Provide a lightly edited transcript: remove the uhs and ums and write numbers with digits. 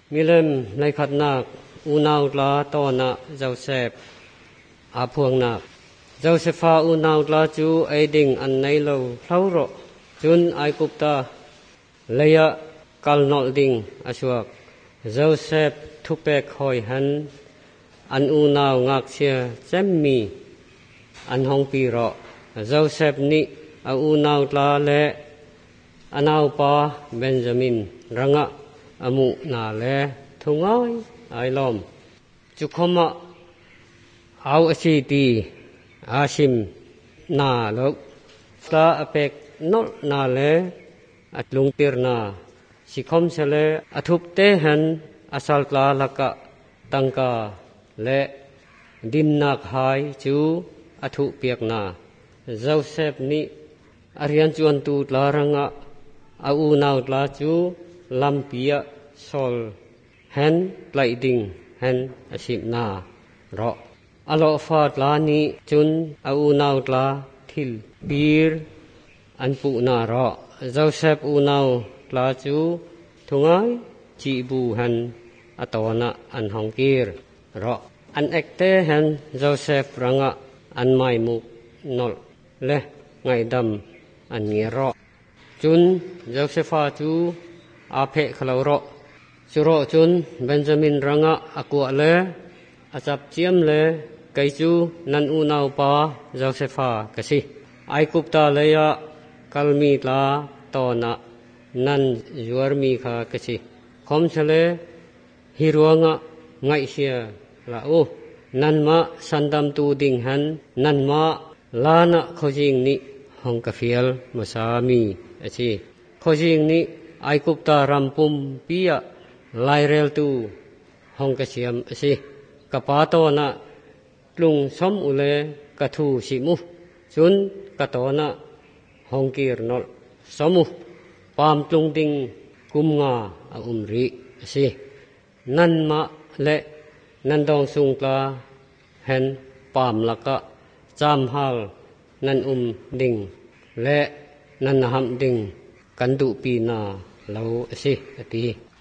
มิเล่มในขัดนักอูนาวลาตอนะเจ้าเซฟอาพวงนักเจ้าเซฟาอูนาวลาจูไอดิ่งอันในเราเท่าโรจุนไอกุปตาเลียกัลนอลดิ่งอชวกเจ้าเซฟทุกเปกหอยหันอันอูนาวงักเชียเจมมีอันห้องปีโรเจ้าเซฟนี้อูนาวลาเลอันเอาปาเบนจามินรังะอามุนาเลทุงอ้อยไอลอมจุคมะเอาอชีตีอาชิมนาลกสลาอเปกนอลนาเลอัดลุงปีรนาสิคมเสเลอทุบเตหันอาศัลลาลักะตังกาและดิมนักหายจูอทุเปียกนาเจ้าเซฟนี้อริยันจวนตูลารังะอูนาวลาจูลัมปียโซลเฮนไลดิงเฮนอาชิมนารออโลฟาดลานีจุนอูนาวลาทิลบีร์อันปุนารอเจ้าเซฟอูนาวลาจูทุงไอจีบูเฮนอตวนะอันฮองกีร์รออันเอกเตเฮนเจ้าเซฟรังะอันไม่มุกนอลเลไงดำอันเงียรอจุนเจ้าเซฟาจูอาเพคลาวรอสุรจุนเบนจามินรังะอกัวเลอาจับเจียมเลไกจูนันอูนาวปาเจ้าเซฟากสิไอกุปตาเลยะกัลมีลาตอนะนันจวรมีขากสิคอมเชเลฮิรวงะไงเชียลาโอนันมาสันดัมตูดิงหันนันมาลานะขจิงนิฮองกาฟิลมาสามีอชีขจิงนิไอกุปตารัมปุมปียไลเรลตูฮองกเสียมอชีกะปาโตนะลุงสมอุเลกะทูสิมุจุนกะโตนะฮองกีรนอลสมุปามตุงติงกุมงาอุมริอชีนันมาและนันดองสุงตาเห็นปามละกะจามฮัลนันดิงและนันหัมดิงกันดุปีนาเราสิอติ